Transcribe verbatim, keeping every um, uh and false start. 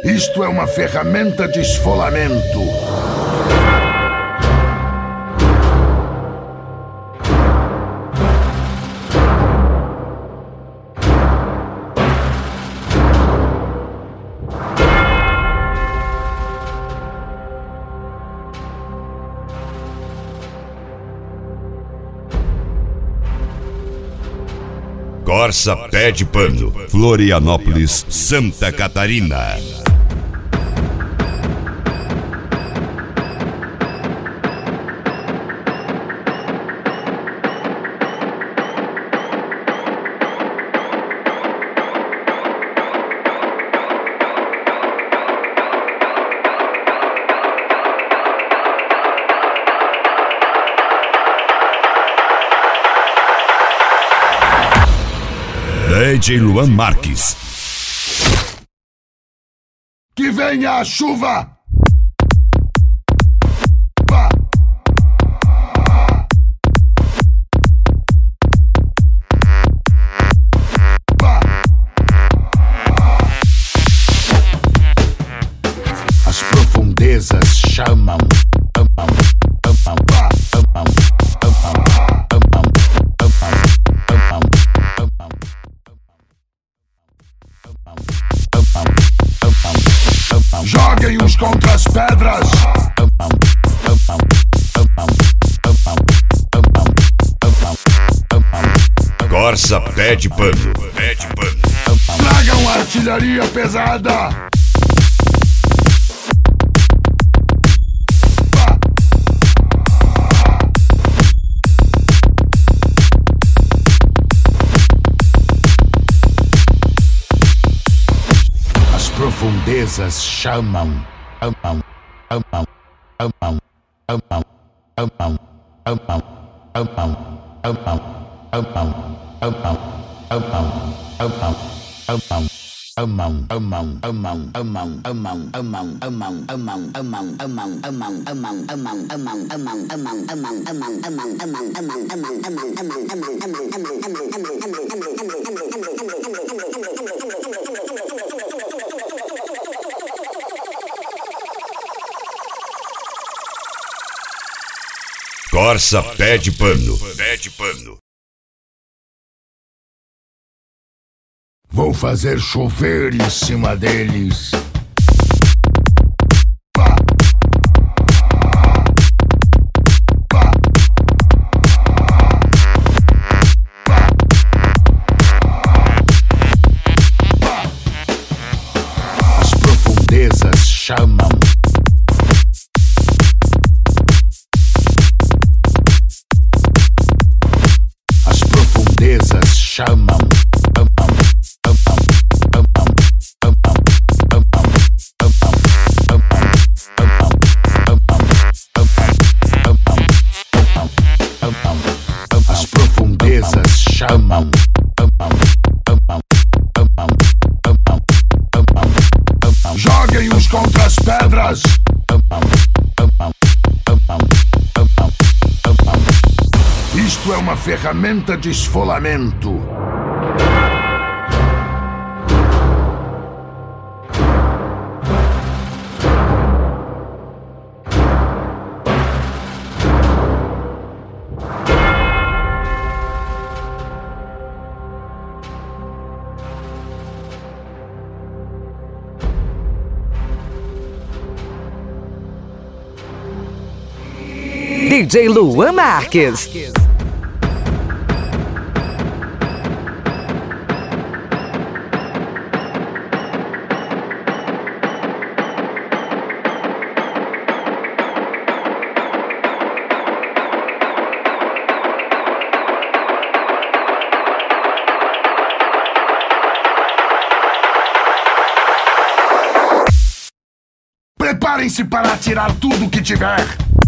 Isto é uma ferramenta de esfolamento. Corsa Pé de Pano, Florianópolis, Santa Catarina. D J Luan Marques. Que venha a chuva! Pá. Pá. As profundezas chamam. Joguem uns contra as pedras. Corsa Pé de Pano, Pé de Pano. Tragam artilharia pesada. Profundezas chamam, amam, amam, amam, amam, amam, amam, amam, amam, amam, amam, amam, amam, amam. Among, among, among, among, among, among, among, among, among, among, among, among, among, among, among, among, among, among, among, among, Corsa Pé de Pano, Pé de Pano. Vou fazer chover em cima deles. As profundezas chamam. As profundezas chamam. As profundezas chamam. Joguem uns contra as pedras. Isto é uma ferramenta de esfolamento. D J Luan Marques. Preparem-se para atirar tudo que tiver.